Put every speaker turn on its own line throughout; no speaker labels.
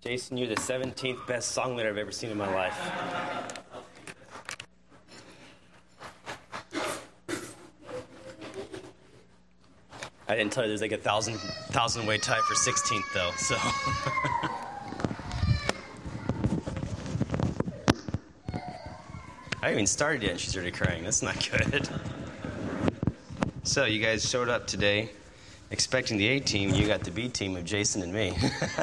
Jason, you're the 17th best song leader I've ever seen in my life. I didn't tell you there's like a thousand way tie for 16th though, so. I haven't even started yet and she's already crying. That's not good. So you guys showed up today expecting the A team. You got the B team of Jason and me.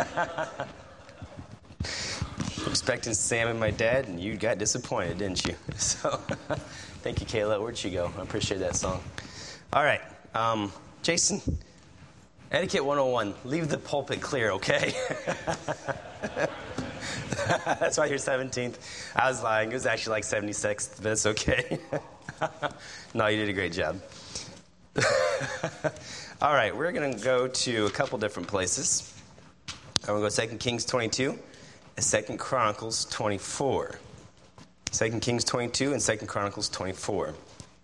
Expecting Sam and my dad, and you got disappointed, didn't you? So, thank you, Kayla. Where'd she go? I appreciate that song. All right, Jason, Etiquette 101, leave the pulpit clear, okay? That's why you're 17th. I was lying. It was actually like 76th, but it's okay. No, you did a great job. All right, we're going to go to a couple different places. I'm going to go 2 Kings 22 and 2 Chronicles 24. 2 Kings 22 and 2 Chronicles 24.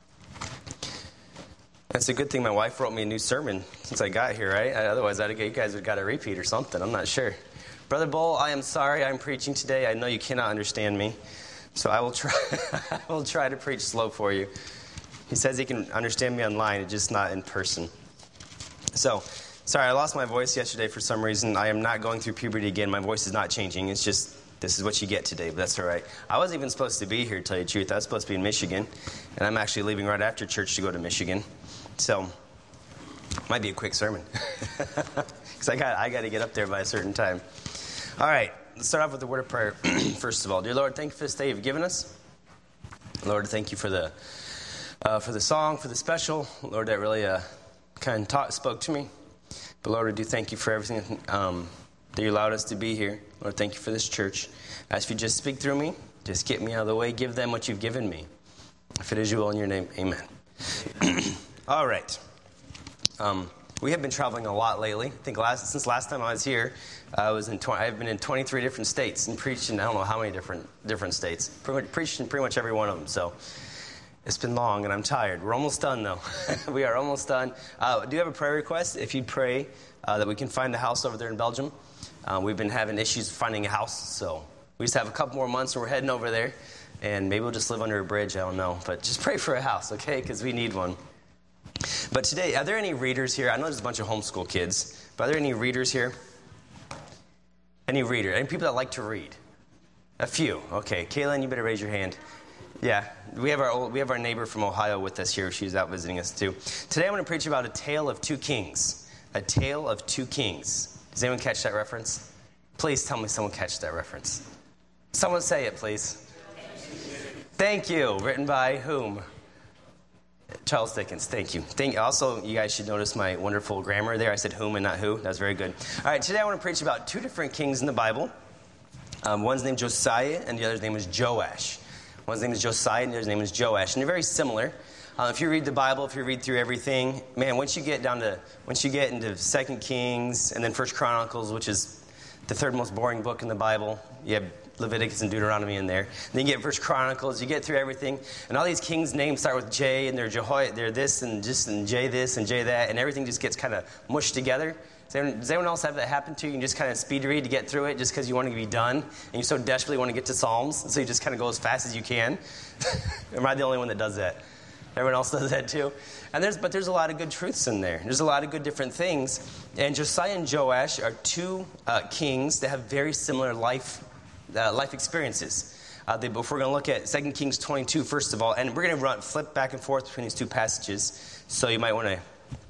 That's a good thing my wife wrote me a new sermon since I got here, right? Otherwise, you guys would have got a repeat or something. I'm not sure. Brother Bull, I am sorry I'm preaching today. I know you cannot understand me, so I will try. I will try to preach slow for you. He says he can understand me online, just not in person. So, sorry, I lost my voice yesterday for some reason. I am not going through puberty again. My voice is not changing. It's just, this is what you get today, but that's all right. I wasn't even supposed to be here, to tell you the truth. I was supposed to be in Michigan, and I'm actually leaving right after church to go to Michigan. So, might be a quick sermon, because I got to get up there by a certain time. All right, let's start off with the word of prayer. First of all, dear Lord, thank you for this day you've given us. Lord, thank you for the song, for the special. Lord, that really kind of spoke to me. But Lord, I do thank you for everything that you allowed us to be here. Lord, thank you for this church. I ask you just speak through me. Just get me out of the way. Give them what you've given me. If it is you will in your name, amen. All right. We have been traveling a lot lately. I think since last time I was here, I've been in 23 different states and preached in I don't know how many different states. Preached in pretty much every one of them. So it's been long and I'm tired. We're almost done though. We are almost done. Do you have a prayer request? If you'd pray that we can find a house over there in Belgium. We've been having issues finding a house, so we just have a couple more months and we're heading over there. And maybe we'll just live under a bridge. I don't know. But just pray for a house, okay? Because we need one. But today, are there any readers here? I know there's a bunch of homeschool kids, but are there any readers here? Any people that like to read? A few. Okay. Kaylin, you better raise your hand. Yeah. We have our neighbor from Ohio with us here. She's out visiting us too. Today I'm going to preach about a tale of two kings. A tale of two kings. Does anyone catch that reference? Please tell me someone catch that reference. Someone say it, please. Thank you. Written by whom? Charles Dickens. Thank you. Also, you guys should notice my wonderful grammar there. I said whom and not who. That's very good. All right, today I want to preach about two different kings in the Bible. One's named Josiah and the other's name is Joash. One's name is Josiah and the other's name is Joash. And they're very similar. If you read the Bible, if you read through everything, man, once you get into 2 Kings and then 1 Chronicles, which is the third most boring book in the Bible, you have Leviticus and Deuteronomy in there. Then you get 1 Chronicles, you get through everything, and all these kings' names start with J, and they're this and just and J this and J that, and everything just gets kind of mushed together. Does anyone else have that happen to you? You just kind of speed read to get through it just because you want to be done, and you so desperately want to get to Psalms, so you just kind of go as fast as you can? Am I the only one that does that? Everyone else does that too? But there's a lot of good truths in there. There's a lot of good different things. And Josiah and Joash are two kings that have very similar life experiences. If we're going to look at 2 Kings 22, first of all, and we're going to flip back and forth between these two passages, so you might want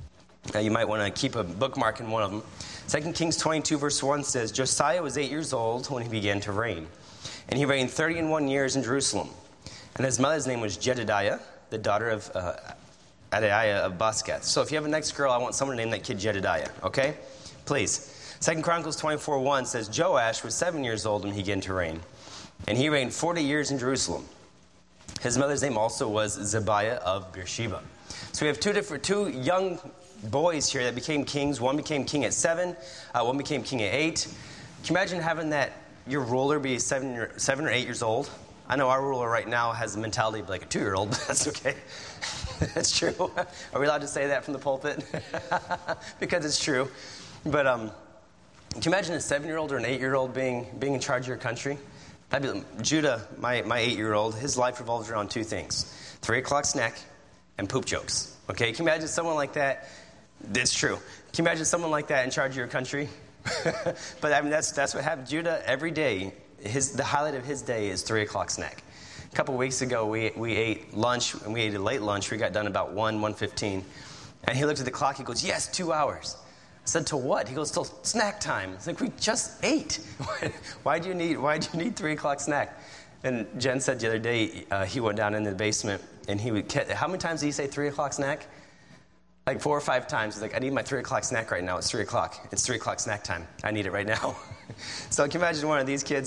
to keep a bookmark in one of them. 2 Kings 22, verse 1 says, Josiah was 8 years old when he began to reign, and he reigned 31 years in Jerusalem. And his mother's name was Jedidiah, the daughter of Adaiah of Bosketh. So if you have a next girl, I want someone to name that kid Jedidiah, okay? Please. 2 Chronicles 24:1 says, Joash was 7 years old when he began to reign, and he reigned 40 years in Jerusalem. His mother's name also was Zebiah of Beersheba. So we have two young boys here that became kings. One became king at 7, one became king at 8. Can you imagine having your ruler be 7 or 8 years old? I know our ruler right now has the mentality of like a 2-year-old, but that's okay. That's true. Are we allowed to say that from the pulpit? Because it's true. But Can you imagine a 7-year-old or an 8-year-old being in charge of your country? That'd be Judah, my 8-year-old, his life revolves around two things: 3 o'clock snack and poop jokes. Okay, can you imagine someone like that? It's true. Can you imagine someone like that in charge of your country? But I mean, that's what happened. Judah, every day, the highlight of his day is 3 o'clock snack. A couple weeks ago, we ate lunch, and we ate a late lunch. We got done about 1:15. And he looked at the clock. He goes, "Yes, 2 hours." I said, "To what?" He goes, "Till snack time." It's like, we just ate. Why do you need 3 o'clock snack? And Jen said the other day, he went down into the basement, and how many times did he say 3 o'clock snack? Like 4 or 5 times. He's like, "I need my 3 o'clock snack right now. It's 3 o'clock. It's 3 o'clock snack time. I need it right now." So can you imagine one of these kids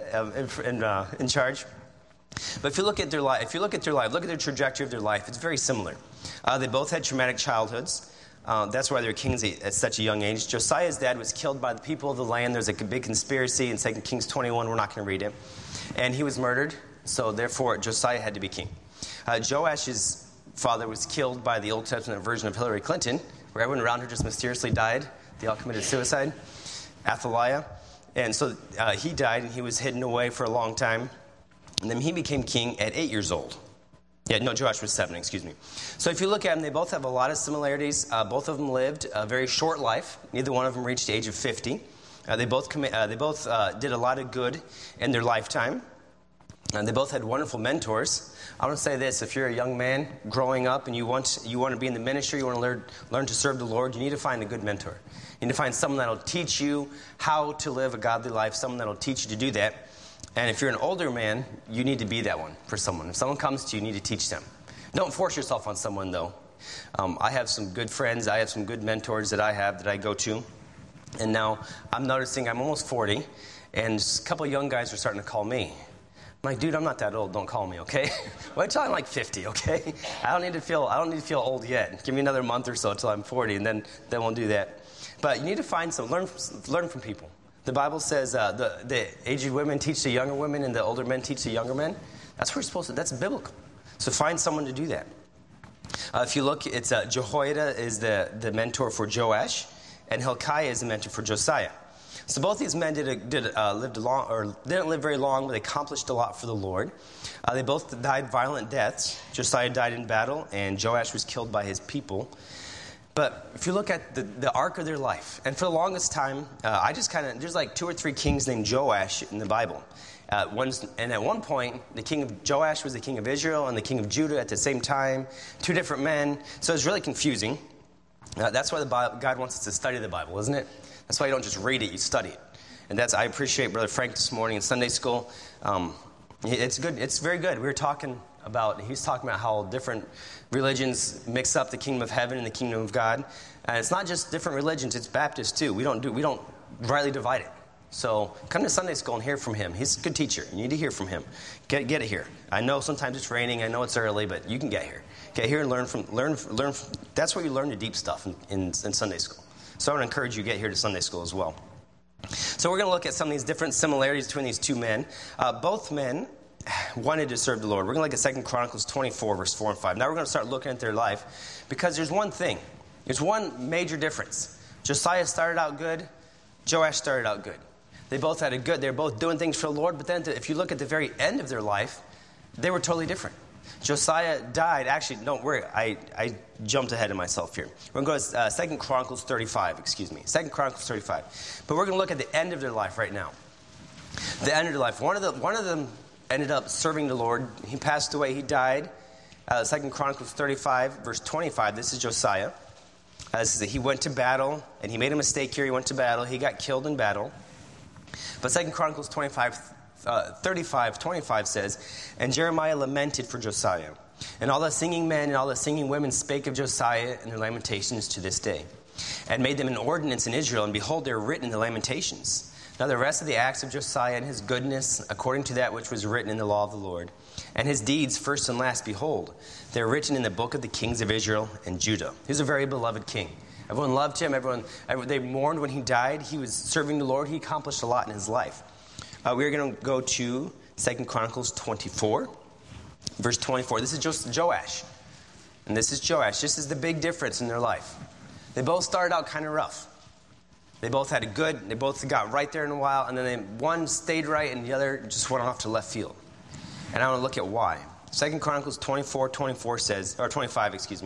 in charge? But if you look at their life, look at their trajectory of their life, it's very similar. They both had traumatic childhoods. That's why they were kings at such a young age. Josiah's dad was killed by the people of the land. There's a big conspiracy in 2 Kings 21. We're not going to read it. And he was murdered, so therefore Josiah had to be king. Joash's father was killed by the Old Testament version of Hillary Clinton, where everyone around her just mysteriously died. They all committed suicide. Athaliah. And so he died, and he was hidden away for a long time. And then he became king at 8 years old. Joash was 7, excuse me. So if you look at them, they both have a lot of similarities. Both of them lived a very short life. Neither one of them reached the age of 50. They both did a lot of good in their lifetime. They both had wonderful mentors. I want to say this: if you're a young man growing up and you want to be in the ministry, you want to learn to serve the Lord, you need to find a good mentor. You need to find someone that will teach you how to live a godly life, someone that will teach you to do that. And if you're an older man, you need to be that one for someone. If someone comes to you, you need to teach them. Don't force yourself on someone, though. I have some good friends. I have some good mentors that I go to. And now I'm noticing I'm almost 40, and a couple of young guys are starting to call me. I'm like, "Dude, I'm not that old. Don't call me, okay?" Wait till I'm like 50, okay? I don't need to feel old yet. Give me another month or so till I'm 40, and then we'll do that. But you need to find learn from people. The Bible says the aged women teach the younger women, and the older men teach the younger men. That's what we're supposed to. That's biblical. So find someone to do that. If you look, it's Jehoiada is the mentor for Joash, and Hilkiah is the mentor for Josiah. So both these men didn't live very long, but they accomplished a lot for the Lord. They both died violent deaths. Josiah died in battle, and Joash was killed by his people. But if you look at the arc of their life, and for the longest time, there's like 2 or 3 kings named Joash in the Bible. And at one point, the king of Joash was the king of Israel and the king of Judah at the same time, 2 different men. So it's really confusing. That's why God wants us to study the Bible, isn't it? That's why you don't just read it, you study it. And I appreciate Brother Frank this morning in Sunday school. It's good. It's very good. He's talking about how different religions mix up the kingdom of heaven and the kingdom of God. And it's not just different religions, it's Baptist too. We don't rightly divide it. So come to Sunday school and hear from him. He's a good teacher. You need to hear from him. Get it here. I know sometimes it's raining, I know it's early, but you can get here. Get here and learn from. That's where you learn the deep stuff in Sunday school. So I want to encourage you to get here to Sunday school as well. So we're going to look at some of these different similarities between these two men. Both men wanted to serve the Lord. We're going to look at 2 Chronicles 24, verse 4 and 5. Now we're going to start looking at their life because there's one thing. There's one major difference. Josiah started out good. Joash started out good. They both they're both doing things for the Lord, but then if you look at the very end of their life, they were totally different. Josiah died. Actually, don't worry. I jumped ahead of myself here. We're going to go to 2 Chronicles 35, 2 Chronicles 35. But we're going to look at the end of their life right now. The end of their life. One of them ended up serving the Lord. He passed away. He died. 2 Chronicles 35, verse 25. This is Josiah. He went to battle, and he made a mistake here. He went to battle. He got killed in battle. But 2 Chronicles 35:25 says, "And Jeremiah lamented for Josiah. And all the singing men and all the singing women spake of Josiah in their lamentations to this day, and made them an ordinance in Israel. And behold, they are written in the lamentations. Now the rest of the acts of Josiah and his goodness, according to that which was written in the law of the Lord, and his deeds, first and last, behold, they are written in the book of the kings of Israel and Judah." He was a very beloved king. Everyone loved him. They mourned when he died. He was serving the Lord. He accomplished a lot in his life. We're going to go to 2 Chronicles 24, verse 24. This is just Joash. And this is Joash. This is the big difference in their life. They both started out kind of rough. They both got right there in a while, and then one stayed right and the other just went off to left field. And I want to look at why. 2 Chronicles 25 says,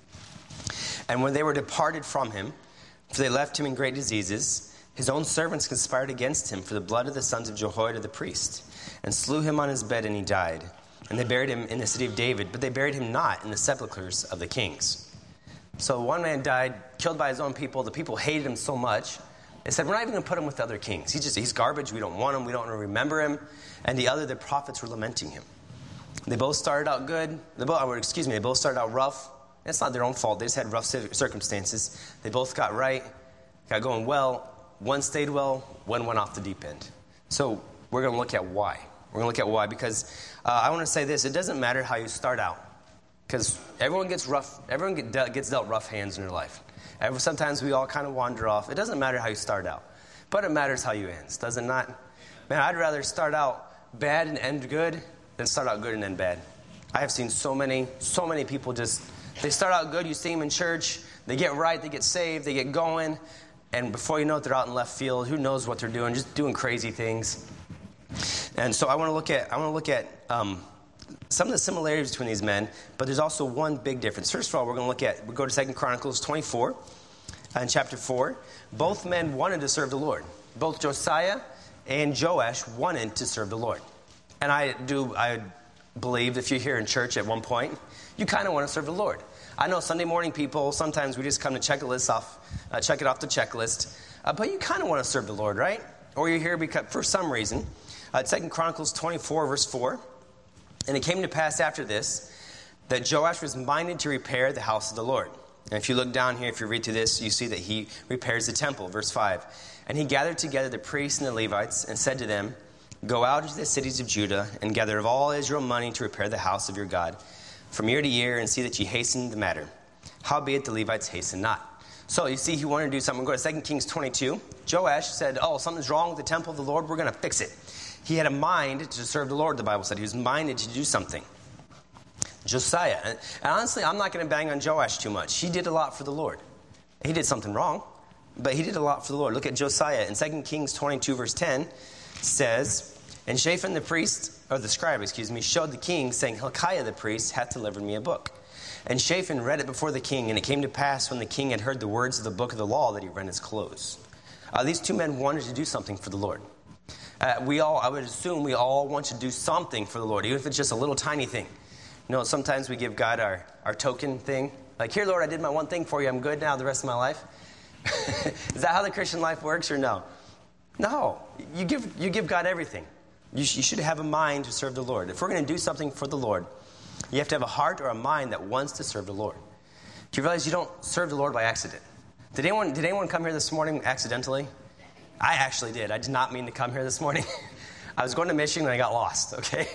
and when they were departed from him, for they left him in great diseases, his own servants conspired against him for the blood of the sons of Jehoiada the priest, and slew him on his bed, and he died. And they buried him in the city of David, but they buried him not in the sepulchres of the kings. So one man died, killed by his own people. The people hated him so much, they said, we're not even going to put him with the other kings. He's garbage. We don't want him. We don't remember him. And the prophets were lamenting him. They both started out good. They both started out rough. It's not their own fault. They just had rough circumstances. They both got right, got going well. One stayed well. One went off the deep end. So we're going to look at why. We're going to look at why because I want to say this. It doesn't matter how you start out because everyone gets dealt rough hands in their life. Sometimes we all kind of wander off. It doesn't matter how you start out, but it matters how you end. Does it not? Man, I'd rather start out bad and end good than start out good and end bad. I have seen so many people they start out good. You see them in church. They get right. They get saved. They get going. And before you know it, they're out in left field. Who knows what they're doing? Just doing crazy things. And so I want to look at some of the similarities between these men, but there's also one big difference. First of all, we'll go to 2 Chronicles 24 and chapter 4. Both men wanted to serve the Lord. Both Josiah and Joash wanted to serve the Lord. And I believe if you're here in church at one point, you kind of want to serve the Lord. I know Sunday morning people, sometimes we just come to check it off the checklist. But you kind of want to serve the Lord, right? Or you're here because for some reason. 2 Chronicles 24, verse 4. And it came to pass after this that Joash was minded to repair the house of the Lord. And if you look down here, if you read through this, you see that he repairs the temple. Verse 5. And he gathered together the priests and the Levites and said to them, go out into the cities of Judah and gather of all Israel money to repair the house of your God from year to year and see that ye hasten the matter. Howbeit the Levites hasten not. So you see he wanted to do something. We'll go to 2 Kings 22. Joash said, something's wrong with the temple of the Lord. We're going to fix it. He had a mind to serve the Lord, the Bible said. He was minded to do something. Josiah. And honestly, I'm not going to bang on Joash too much. He did a lot for the Lord. He did something wrong, but he did a lot for the Lord. Look at Josiah. In 2 Kings 22, verse 10, says, and Shaphan the priest, or the scribe, showed the king, saying, Hilkiah the priest hath delivered me a book. And Shaphan read it before the king, and it came to pass when the king had heard the words of the book of the law that he rent his clothes. These two men wanted to do something for the Lord. I would assume we all want to do something for the Lord, even if it's just a little tiny thing. Sometimes we give God our token thing. Like, here, Lord, I did my one thing for you. I'm good now the rest of my life. Is that how the Christian life works or no? No. You give God everything. You should have a mind to serve the Lord. If we're going to do something for the Lord, you have to have a heart or a mind that wants to serve the Lord. Do you realize you don't serve the Lord by accident? Did anyone come here this morning accidentally? I actually did. I did not mean to come here this morning. I was going to Michigan and I got lost, okay?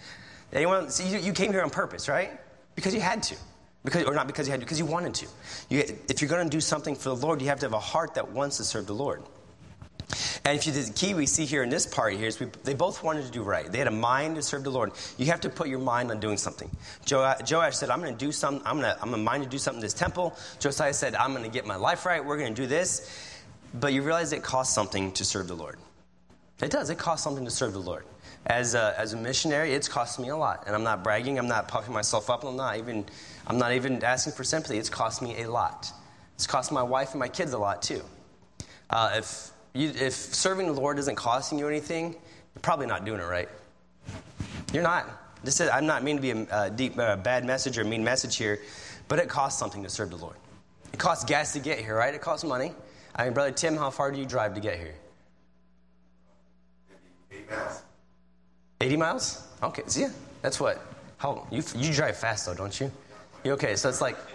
You came here on purpose, right? Because you had to. Because you wanted to. If you're going to do something for the Lord, you have to have a heart that wants to serve the Lord. And the key we see here in this part here is they both wanted to do right. They had a mind to serve the Lord. You have to put your mind on doing something. Joash said, I'm going to do something. I'm a mind to do something in this temple. Josiah said, I'm going to get my life right. We're going to do this. But you realize it costs something to serve the Lord. It does. It costs something to serve the Lord. As a missionary, it's cost me a lot. And I'm not bragging. I'm not puffing myself up. I'm not even asking for sympathy. It's cost me a lot. It's cost my wife and my kids a lot too. If serving the Lord isn't costing you anything, you're probably not doing it right. You're not. I'm not mean to be a bad message or a mean message here, but it costs something to serve the Lord. It costs gas to get here, right? It costs money. I mean, Brother Tim, how far do you drive to get here?
8 miles.
80 miles? Okay, so yeah, that's what. You drive fast though, don't you? You okay? So it's like,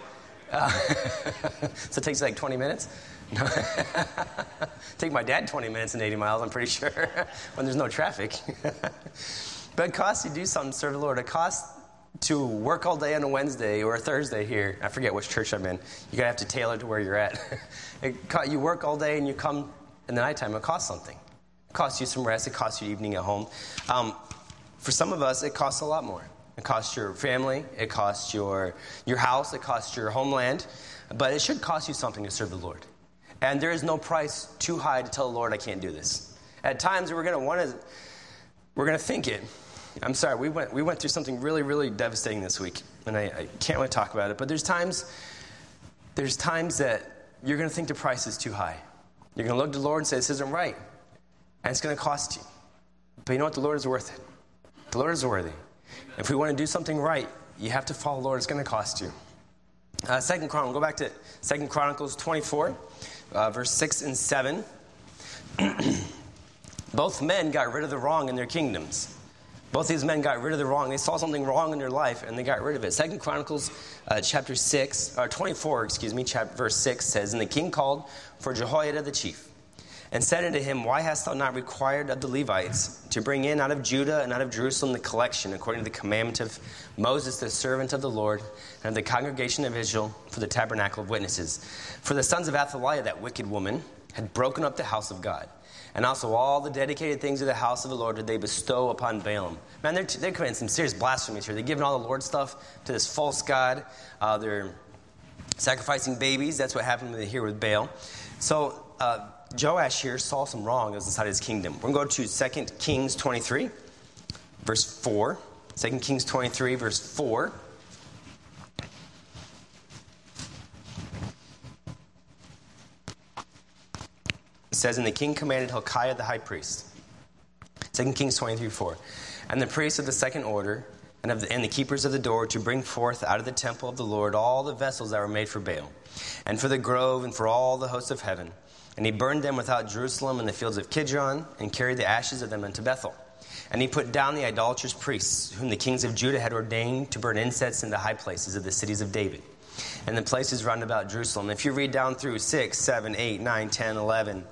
so it takes like 20 minutes. No. Take my dad 20 minutes and 80 miles. I'm pretty sure when there's no traffic. But it costs you to do something to serve the Lord. It costs to work all day on a Wednesday or a Thursday here. I forget which church I'm in. You're going to have to tailor to where you're at. You work all day and you come in the nighttime. It costs something. It costs you some rest. It costs you evening at home. For some of us, it costs a lot more. It costs your family. It costs your house. It costs your homeland. But it should cost you something to serve the Lord. And there is no price too high to tell the Lord I can't do this. At times we're going to think it. I'm sorry, we went through something really, really devastating this week, and I can't really talk about it. But there's times that you're going to think the price is too high. You're going to look to the Lord and say, this isn't right, and it's going to cost you. But you know what? The Lord is worth it. The Lord is worthy. If we want to do something right, you have to follow the Lord. It's going to cost you. Go back to 2 Chronicles 24, verse 6 and 7. Both men got rid of the wrong in their kingdoms. Both these men got rid of the wrong. They saw something wrong in their life, and they got rid of it. 2 Chronicles chapter 24, verse 6 says, And the king called for Jehoiada the chief, and said unto him, Why hast thou not required of the Levites to bring in out of Judah and out of Jerusalem the collection, according to the commandment of Moses, the servant of the Lord, and of the congregation of Israel, for the tabernacle of witnesses? For the sons of Athaliah, that wicked woman, had broken up the house of God. And also all the dedicated things of the house of the Lord did they bestow upon Balaam. Man, they're committing some serious blasphemies here. They're giving all the Lord stuff to this false god. They're sacrificing babies. That's what happened here with Baal. So Joash here saw some wrong that was inside his kingdom. We're going to go to 2 Kings 23, verse 4. 2 Kings 23, verse 4. It says, And the king commanded Hilkiah the high priest. 2 Kings 23, 4. And the priests of the second order and the keepers of the door to bring forth out of the temple of the Lord all the vessels that were made for Baal, and for the grove, and for all the hosts of heaven. And he burned them without Jerusalem in the fields of Kidron, and carried the ashes of them into Bethel. And he put down the idolatrous priests, whom the kings of Judah had ordained to burn incense in the high places of the cities of David, and the places round about Jerusalem. If you read down through 6, 7, 8, 9, 10, 11,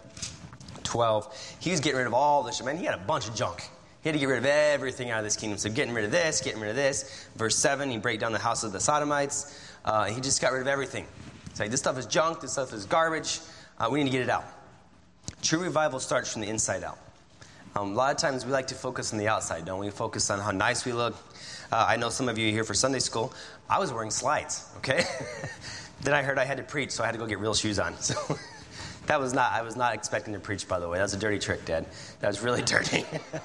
12, he was getting rid of all this. Man, he had a bunch of junk. He had to get rid of everything out of this kingdom. So getting rid of this, getting rid of this. Verse 7, he break down the house of the Sodomites. He just got rid of everything. It's like, this stuff is junk, this stuff is garbage. We need to get it out. True revival starts from the inside out. A lot of times we like to focus on the outside, don't we? Focus on how nice we look. I know some of you here for Sunday school. I was wearing slides, okay? Then I heard I had to preach, so I had to go get real shoes on. So I was not expecting to preach, by the way. That was a dirty trick, Dad. That was really dirty.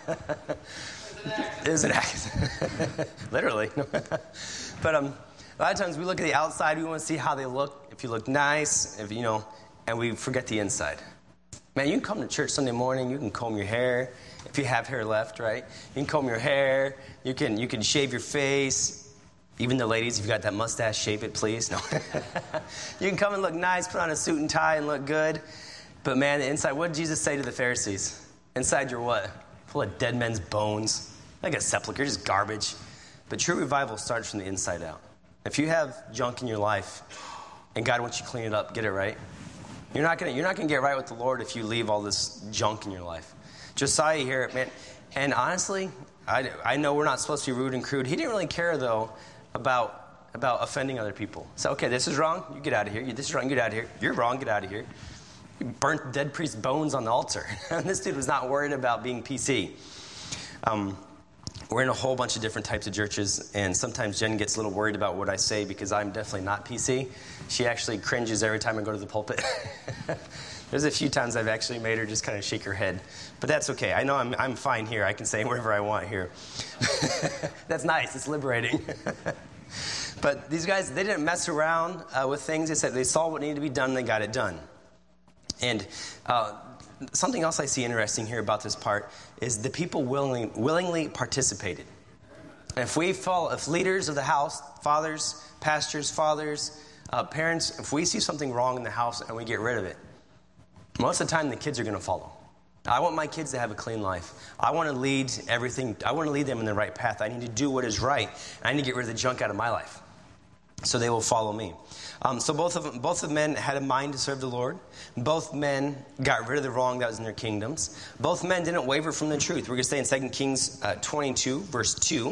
It was an act. Literally. But a lot of times we look at the outside, we want to see how they look. If you look nice, and we forget the inside. Man, you can come to church Sunday morning, you can comb your hair, if you have hair left, right? You can comb your hair, you can shave your face. Even the ladies, if you got that mustache, shave it, please. No. You can come and look nice, put on a suit and tie and look good. But man, the inside, what did Jesus say to the Pharisees? Inside you're what? Full of dead men's bones. Like a sepulcher, just garbage. But true revival starts from the inside out. If you have junk in your life and God wants you to clean it up, get it right. You're not gonna get right with the Lord if you leave all this junk in your life. Josiah here, man, and honestly, I know we're not supposed to be rude and crude. He didn't really care though about offending other people. So okay, this is wrong, you get out of here. This is wrong, get out of here. You're wrong, get out of here. He burnt dead priest's bones on the altar. And this dude was not worried about being PC. We're in a whole bunch of different types of churches, and sometimes Jen gets a little worried about what I say because I'm definitely not PC. She actually cringes every time I go to the pulpit. There's a few times I've actually made her just kind of shake her head. But that's okay. I know I'm fine here. I can say whatever I want here. That's nice. It's liberating. But these guys, they didn't mess around with things. They saw what needed to be done, and they got it done. And something else I see interesting here about this part is the people willingly participated. And if leaders of the house, fathers, pastors, parents, if we see something wrong in the house and we get rid of it, most of the time the kids are going to follow. I want my kids to have a clean life. I want to lead everything. I want to lead them in the right path. I need to do what is right. And I need to get rid of the junk out of my life. So they will follow me. So both of men had a mind to serve the Lord. Both men got rid of the wrong that was in their kingdoms. Both men didn't waver from the truth. We're going to say in 2 Kings 22, verse 2.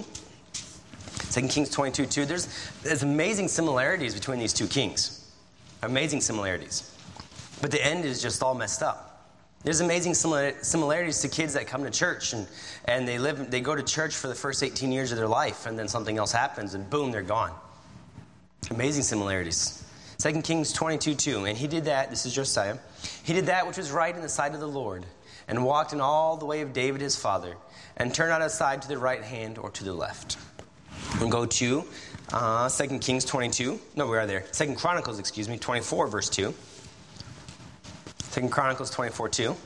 2 Kings 22, 2. There's amazing similarities between these two kings. Amazing similarities. But the end is just all messed up. There's amazing similarities to kids that come to church and they go to church for the first 18 years of their life, and then something else happens and boom, they're gone. Amazing similarities. 2 Kings 22:2. And he did that, this is Josiah, he did that which was right in the sight of the Lord, and walked in all the way of David his father, and turned not aside to the right hand or to the left. We'll go to 2 Kings 22. No, we are there. 2 Chronicles, 24, verse 2. 2 Chronicles 24:2.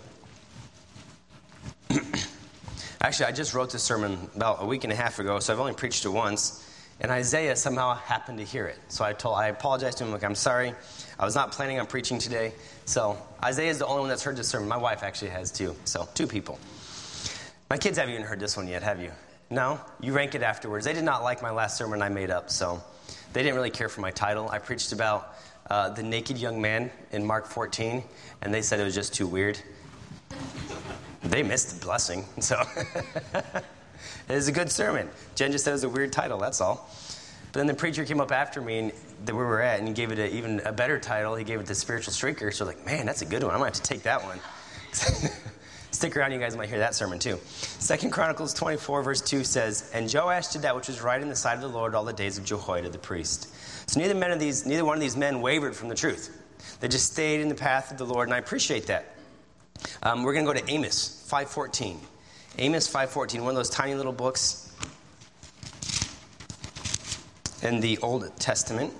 Actually, I just wrote this sermon about a week and a half ago, so I've only preached it once. And Isaiah somehow happened to hear it. So I apologized to him, like, I'm sorry. I was not planning on preaching today. So Isaiah is the only one that's heard this sermon. My wife actually has too. So 2 people. My kids haven't even heard this one yet, have you? No? You rank it afterwards. They did not like my last sermon I made up, so they didn't really care for my title. I preached about the naked young man in Mark 14, and they said it was just too weird. They missed the blessing, so it was a good sermon. Jen just said it was a weird title, that's all. But then the preacher came up after me and where we were at, and he gave it even a better title. He gave it the Spiritual Streaker. So like, man, that's a good one. I'm going to have to take that one. Stick around, you guys might hear that sermon too. 2 Chronicles 24, verse 2 says, And Joash did that which was right in the sight of the Lord all the days of Jehoiada the priest. So neither one of these men wavered from the truth. They just stayed in the path of the Lord, and I appreciate that. We're going to go to Amos 5:14. Amos 5:14, one of those tiny little books in the Old Testament.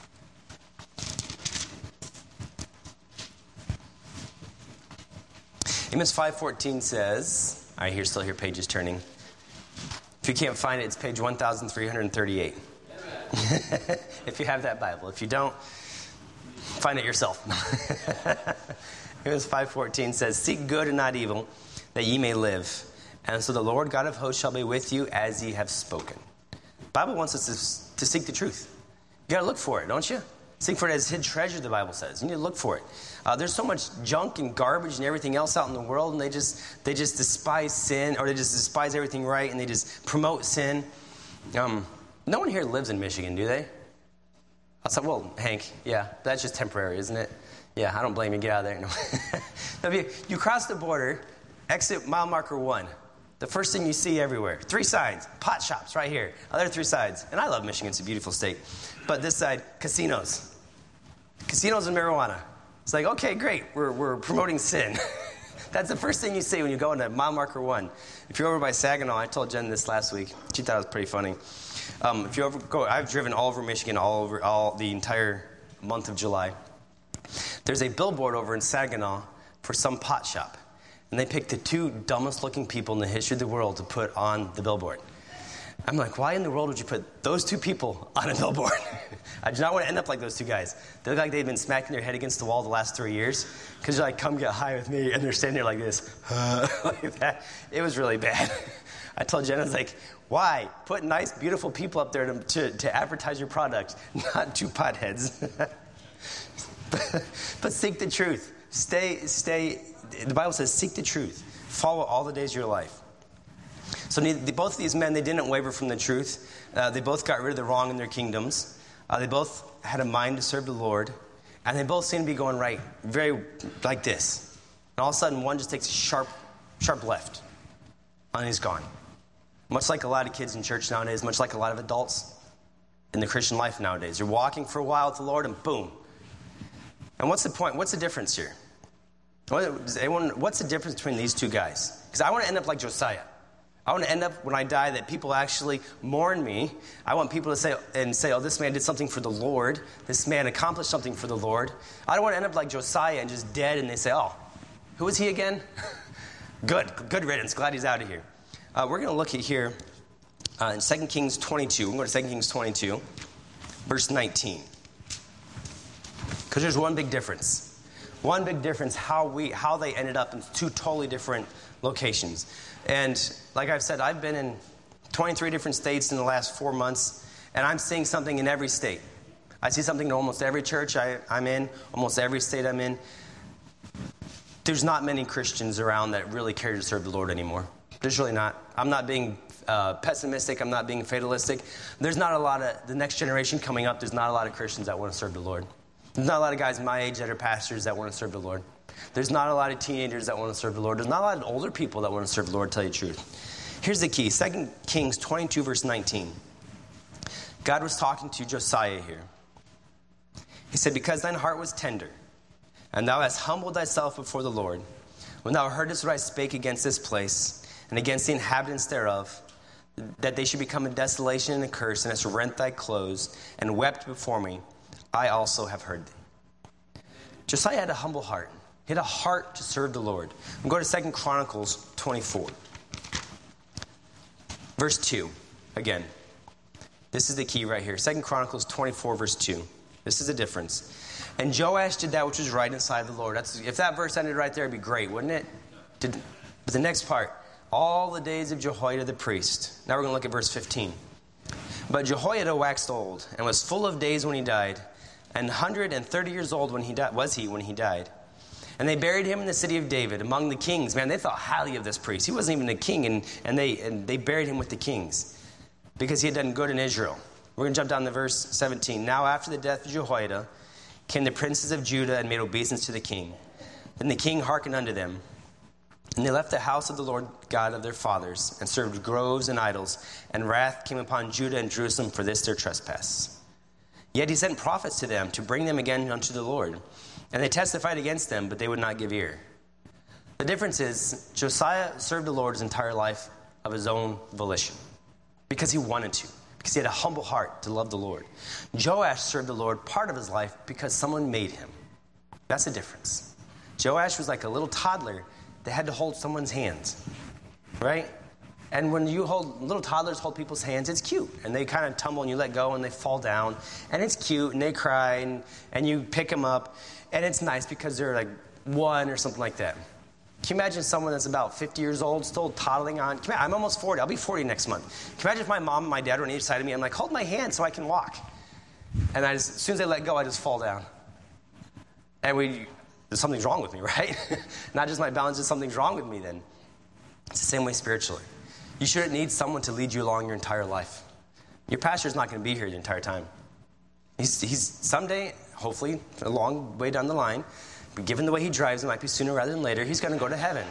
Amos 5:14 says, I still hear pages turning. If you can't find it, it's page 1338. If you have that Bible. If you don't, find it yourself. Amos 5:14 says, Seek good and not evil, that ye may live. And so the Lord God of hosts shall be with you as ye have spoken. The Bible wants us to seek the truth. You got to look for it, don't you? Seek for it as hid treasure, the Bible says. You need to look for it. There's so much junk and garbage and everything else out in the world, and they just despise sin, or they just despise everything right, and they just promote sin. No one here lives in Michigan, do they? I thought, well, Hank, yeah, that's just temporary, isn't it? Yeah, I don't blame you. Get out of there. No. You cross the border, exit mile marker 1. The first thing you see everywhere, 3 signs, pot shops right here, other 3 sides. And I love Michigan, it's a beautiful state. But this side, casinos. Casinos and marijuana. It's like, okay, great, we're promoting sin. That's the first thing you see when you go into mile marker 1. If you're over by Saginaw, I told Jen this last week. She thought it was pretty funny. If you ever go, I've driven all over Michigan, all the entire month of July. There's a billboard over in Saginaw for some pot shop. And they picked the 2 dumbest looking people in the history of the world to put on the billboard. I'm like, why in the world would you put those 2 people on a billboard? I do not want to end up like those 2 guys. They look like they've been smacking their head against the wall the last 3 years. Because they're like, come get high with me. And they're standing there like this. Like that. It was really bad. I told Jen, I was like, why? Put nice, beautiful people up there to advertise your product, not 2 potheads. But seek the truth. Stay. The Bible says, seek the truth. Follow all the days of your life. So both of these men, they didn't waver from the truth. They both got rid of the wrong in their kingdoms. They both had a mind to serve the Lord. And they both seem to be going right, very like this. And all of a sudden, one just takes a sharp left. And he's gone. Much like a lot of kids in church nowadays, much like a lot of adults in the Christian life nowadays. You're walking for a while with the Lord, and boom. And what's the point? What's the difference here? What's the difference between these 2 guys? Because I want to end up like Josiah. I want to end up when I die that people actually mourn me. I want people to say, oh, this man did something for the Lord. This man accomplished something for the Lord. I don't want to end up like Josiah and just dead, and they say, oh, who is he again? Good riddance. Glad he's out of here. We're going to look at here in 2 Kings 22. We're going to 2 Kings 22, verse 19. Because there's one big difference. One big difference, how they ended up in 2 totally different locations. And like I've said, I've been in 23 different states in the last 4 months, and I'm seeing something in every state. I see something in almost every church I'm in, almost every state I'm in. There's not many Christians around that really care to serve the Lord anymore. There's really not. I'm not being pessimistic. I'm not being fatalistic. There's not a lot of, the next generation coming up, there's not a lot of Christians that want to serve the Lord. There's not a lot of guys my age that are pastors that want to serve the Lord. There's not a lot of teenagers that want to serve the Lord. There's not a lot of older people that want to serve the Lord, to tell you the truth. Here's the key. 2 Kings 22, verse 19. God was talking to Josiah here. He said, because thine heart was tender, and thou hast humbled thyself before the Lord, when thou heardest what I spake against this place, and against the inhabitants thereof, that they should become a desolation and a curse, and hast rent thy clothes, and wept before me, I also have heard thee. Josiah had a humble heart. He had a heart to serve the Lord. We'll go to 2 Chronicles 24. Verse 2, again. This is the key right here. 2 Chronicles 24, verse 2. This is the difference. And Joash did that which was right inside the Lord. If that verse ended right there, it'd be great, wouldn't it? But the next part, all the days of Jehoiada the priest. Now we're going to look at verse 15. But Jehoiada waxed old, and was full of days when he died, and 130 years old when he died. And they buried him in the city of David, among the kings. Man, they thought highly of this priest. He wasn't even a king, and they buried him with the kings, because he had done good in Israel. We're going to jump down to verse 17. Now after the death of Jehoiada came the princes of Judah and made obeisance to the king. Then the king hearkened unto them. And they left the house of the Lord God of their fathers, and served groves and idols. And wrath came upon Judah and Jerusalem for this their trespass. Yet he sent prophets to them to bring them again unto the Lord. And they testified against them, but they would not give ear. The difference is, Josiah served the Lord his entire life of his own volition, because he wanted to, because he had a humble heart to love the Lord. Joash served the Lord part of his life because someone made him. That's the difference. Joash was like a little toddler that had to hold someone's hands, right? And when little toddlers hold people's hands, it's cute. And they kind of tumble and you let go and they fall down. And it's cute and they cry and you pick them up. And it's nice because they're like 1 or something like that. Can you imagine someone that's about 50 years old still toddling on? I'm almost 40. I'll be 40 next month. Can you imagine if my mom and my dad were on each side of me? I'm like, hold my hand so I can walk. And as soon as they let go, I just fall down. And something's wrong with me, right? Not just my balance, just something's wrong with me then. It's the same way spiritually. You shouldn't need someone to lead you along your entire life. Your pastor's not going to be here the entire time. He's someday, hopefully, a long way down the line, but given the way he drives, it might be sooner rather than later, he's going to go to heaven.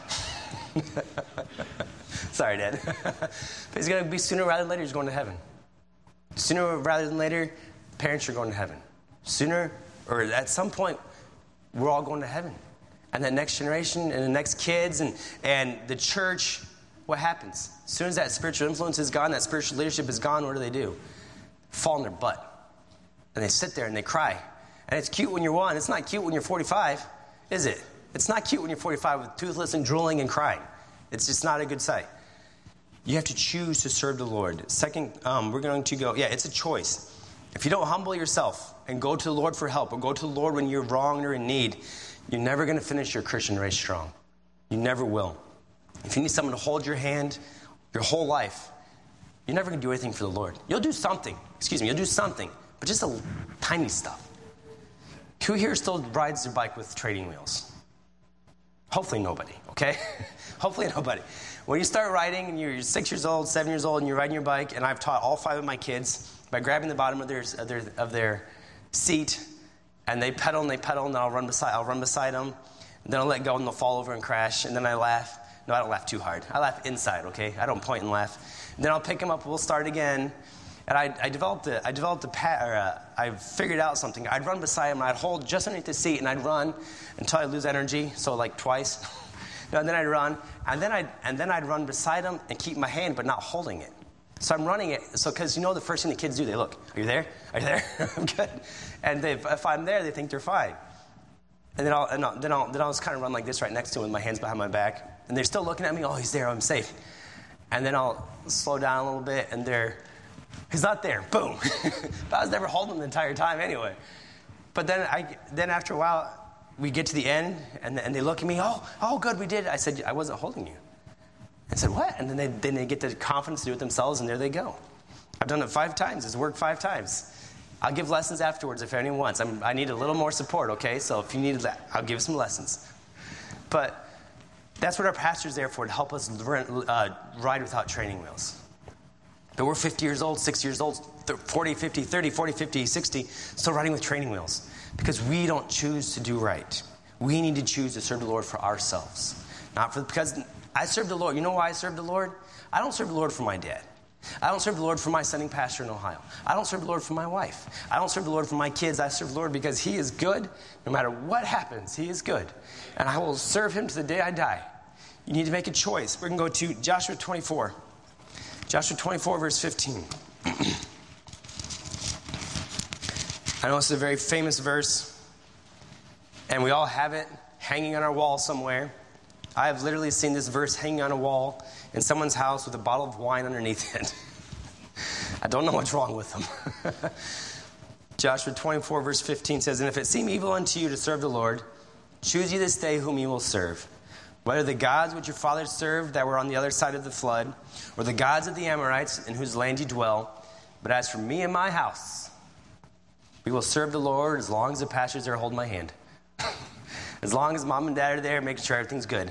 Sorry, Dad. But he's going to be sooner rather than later, he's going to heaven. Sooner rather than later, parents are going to heaven. Sooner, or at some point, we're all going to heaven. And that next generation and the next kids and the church, what happens? As soon as that spiritual influence is gone, that spiritual leadership is gone, what do? Fall on their butt. And they sit there and they cry. And it's cute when you're 1. It's not cute when you're 45, is it? It's not cute when you're 45 with toothless and drooling and crying. It's just not a good sight. You have to choose to serve the Lord. Second, we're going to go, it's a choice. If you don't humble yourself and go to the Lord for help, or go to the Lord when you're wrong or in need, you're never going to finish your Christian race strong. You never will. If you need someone to hold your hand your whole life, you're never going to do anything for the Lord. You'll do something, but just a tiny stuff. Who here still rides their bike with training wheels? Hopefully nobody, okay? Hopefully nobody. When you start riding and you're 6 years old, 7 years old, and you're riding your bike, and I've taught all 5 of my kids by grabbing the bottom of their seat, and they pedal, and then I'll run beside them, and then I'll let go, and they'll fall over and crash, and then I laugh. No, I don't laugh too hard. I laugh inside, okay? I don't point and laugh. And then I'll pick them up, we'll start again. And I figured out something. I'd run beside him, and I'd hold just underneath the seat, and I'd run until I lose energy, so like twice. And then I'd run, and then I'd run beside him and keep my hand, but not holding it. So I'm running it, because the first thing the kids do, they look, are you there? Are you there? I'm good. And if I'm there, they think they're fine. And then I'll just kind of run like this right next to him with my hands behind my back. And they're still looking at me, oh, he's there, I'm safe. And then I'll slow down a little bit, and he's not there. Boom. But I was never holding him the entire time anyway. But then after a while, we get to the end, and they look at me, oh, good, we did it. I said, I wasn't holding you. I said, what? And then they get the confidence to do it themselves, and there they go. I've done it 5 times. It's worked 5 times. I'll give lessons afterwards if anyone wants. I need a little more support, okay? So if you need that, I'll give some lessons. But that's what our pastor's there for, to help us ride without training wheels. But we're 50 years old, 60 years old, 40, 50, 30, 40, 50, 60, still riding with training wheels. Because we don't choose to do right. We need to choose to serve the Lord for ourselves. Because I serve the Lord. You know why I serve the Lord? I don't serve the Lord for my dad. I don't serve the Lord for my sending pastor in Ohio. I don't serve the Lord for my wife. I don't serve the Lord for my kids. I serve the Lord because he is good. No matter what happens, he is good. And I will serve him to the day I die. You need to make a choice. We're going to go to Joshua 24. Joshua 24, verse 15. I know this is a very famous verse, and we all have it hanging on our wall somewhere. I have literally seen this verse hanging on a wall in someone's house with a bottle of wine underneath it. I don't know what's wrong with them. Joshua 24, verse 15 says, "And if it seem evil unto you to serve the Lord, choose ye this day whom ye will serve. Whether the gods which your fathers served that were on the other side of the flood, or the gods of the Amorites in whose land ye dwell. But as for me and my house, we will serve the Lord as long as the pastors there hold my hand." As long as mom and dad are there, making sure everything's good.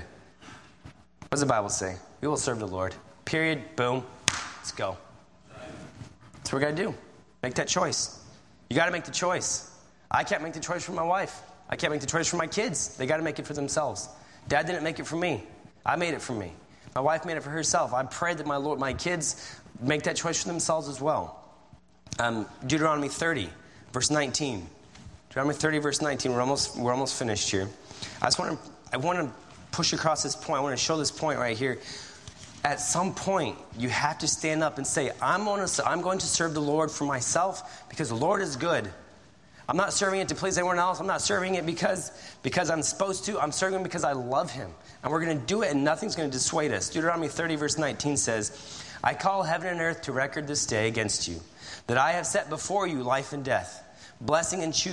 What does the Bible say? We will serve the Lord. Period. Boom. Let's go. That's what we got to do. Make that choice. You got to make the choice. I can't make the choice for my wife. I can't make the choice for my kids. They got to make it for themselves. Dad didn't make it for me. I made it for me. My wife made it for herself. I pray that my kids make that choice for themselves as well. Deuteronomy 30, verse 19. Deuteronomy 30, verse 19. We're almost finished here. I want to push across this point. I want to show this point right here. At some point, you have to stand up and say, I'm going to serve the Lord for myself because the Lord is good. I'm not serving it to please anyone else. I'm not serving it because I'm supposed to. I'm serving him because I love him. And we're going to do it, and nothing's going to dissuade us. Deuteronomy 30, verse 19 says, "I call heaven and earth to record this day against you, that I have set before you life and death, blessing and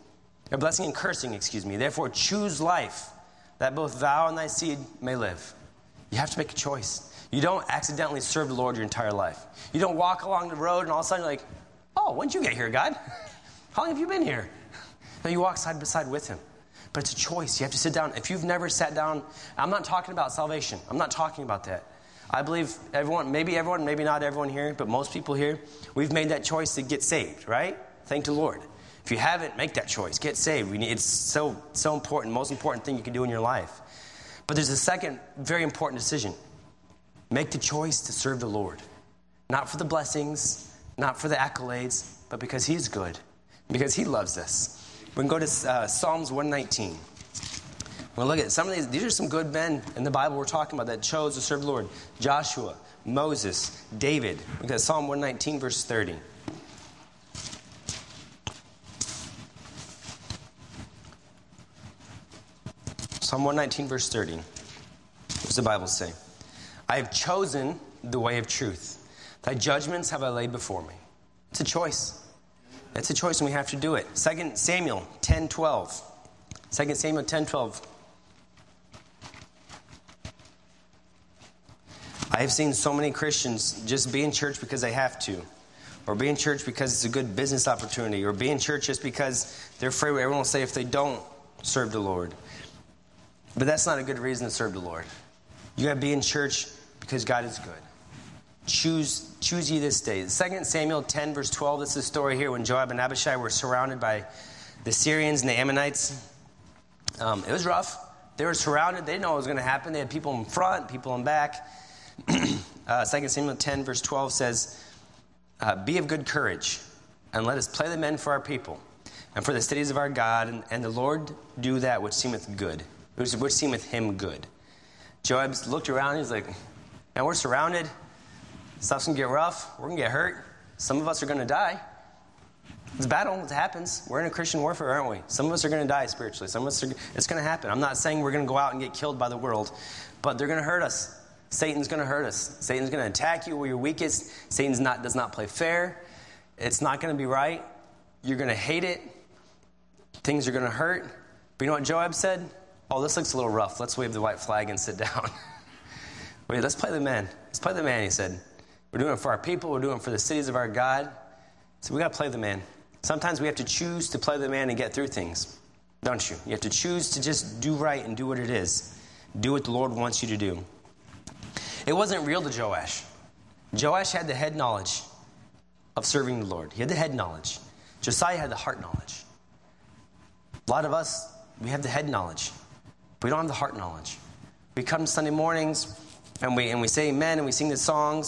cursing, Therefore choose life, that both thou and thy seed may live." You have to make a choice. You don't accidentally serve the Lord your entire life. You don't walk along the road and all of a sudden you're like, "Oh, when did you get here, God? How long have you been here?" No, you walk side by side with him. But it's a choice. You have to sit down. If you've never sat down, I'm not talking about salvation. I'm not talking about that. I believe maybe not everyone here, but most people here, we've made that choice to get saved, right? Thank the Lord. If you haven't, make that choice. Get saved. It's so important, most important thing you can do in your life. But there's a second very important decision. Make the choice to serve the Lord. Not for the blessings, not for the accolades, but because he's good. Because he loves us. We can go to Psalms 119. We'll look at some of these are some good men in the Bible we're talking about that chose to serve the Lord. Joshua, Moses, David. Look at Psalm 119, verse 30. Psalm 119, verse 30. What does the Bible say? "I have chosen the way of truth. Thy judgments have I laid before me." It's a choice. It's a choice, and we have to do it. 2 Samuel 10:12. 2 Samuel 10:12. I have seen so many Christians just be in church because they have to, or be in church because it's a good business opportunity, or be in church just because they're afraid what everyone will say if they don't serve the Lord. But that's not a good reason to serve the Lord. You got to be in church because God is good. Choose ye this day. 2 Samuel 10, verse 12, this is the story here when Joab and Abishai were surrounded by the Syrians and the Ammonites. It was rough. They were surrounded. They didn't know what was going to happen. They had people in front, people in back. 2 Samuel 10, verse 12 says, "Be of good courage, and let us play the men for our people, and for the cities of our God, and the Lord do that which seemeth good, which seemeth him good." Joab looked around, he's like, "Man, we're surrounded. Stuff's going to get rough. We're going to get hurt. Some of us are going to die. It's a battle. It happens. We're in a Christian warfare, aren't we? Some of us are going to die spiritually. Some of us it's going to happen. I'm not saying we're going to go out and get killed by the world, but they're going to hurt us. Satan's going to hurt us. Satan's going to attack you where you're weakest. Satan does not play fair. It's not going to be right. You're going to hate it. Things are going to hurt. But you know what Joab said? "Oh, this looks a little rough. Let's wave the white flag and sit down." Wait, let's play the man. Let's play the man, he said. We're doing it for our people. We're doing it for the cities of our God. So we got to play the man. Sometimes we have to choose to play the man and get through things, don't you? You have to choose to just do right and do what it is. Do what the Lord wants you to do. It wasn't real to Joash. Joash had the head knowledge of serving the Lord. He had the head knowledge. Josiah had the heart knowledge. A lot of us, we have the head knowledge. We don't have the heart knowledge. We come Sunday mornings and we say amen and we sing the songs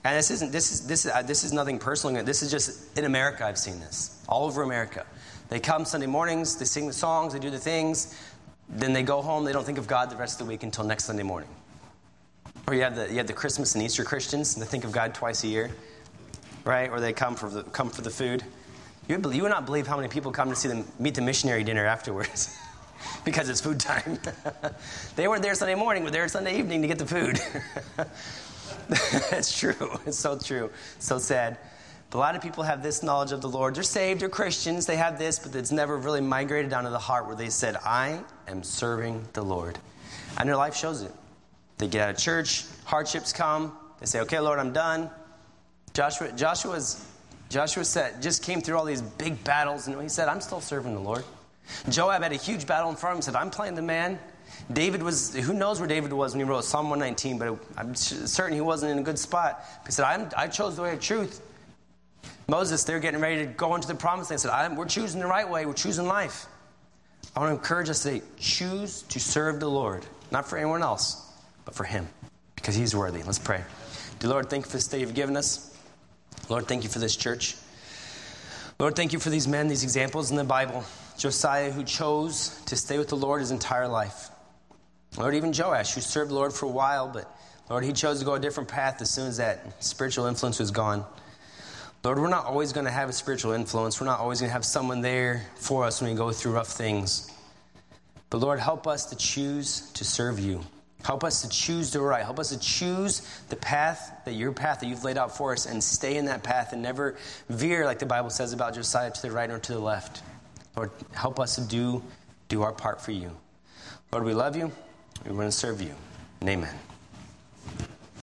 And this is nothing personal. This is just in America. I've seen this all over America. They come Sunday mornings, they sing the songs, they do the things, then they go home. They don't think of God the rest of the week until next Sunday morning. Or you have the Christmas and Easter Christians, and they think of God twice a year, right? Or they come for the food. You would not believe how many people come to meet the missionary dinner afterwards. Because it's food time. They weren't there Sunday morning, but they're Sunday evening to get the food. It's true. It's so true. So sad. But a lot of people have this knowledge of the Lord. They're saved, they're Christians, they have this, but it's never really migrated down to the heart where they said, I am serving the Lord. And their life shows it. They get out of church, hardships come, they say, okay, Lord, I'm done. Joshua just came through all these big battles, and he said, I'm still serving the Lord. Joab had a huge battle in front of him, said, I'm playing the man. David who knows where David was when he wrote Psalm 119, but I'm certain he wasn't in a good spot. He said, I chose the way of truth. Moses, they're getting ready to go into the promised land. They said, we're choosing the right way. We're choosing life. I want to encourage us today, choose to serve the Lord. Not for anyone else, but for him. Because he's worthy. Let's pray. Dear Lord, thank you for this day you've given us. Lord, thank you for this church. Lord, thank you for these men, these examples in the Bible. Josiah, who chose to stay with the Lord his entire life. Lord, even Joash, who served the Lord for a while, but Lord, he chose to go a different path as soon as that spiritual influence was gone. Lord, we're not always going to have a spiritual influence. We're not always going to have someone there for us when we go through rough things. But Lord, help us to choose to serve you. Help us to choose the right. Help us to choose the path, your path that you've laid out for us, and stay in that path and never veer, like the Bible says about Josiah, to the right or to the left. Lord, help us to do our part for you. Lord, we love you. We want to serve you. And amen.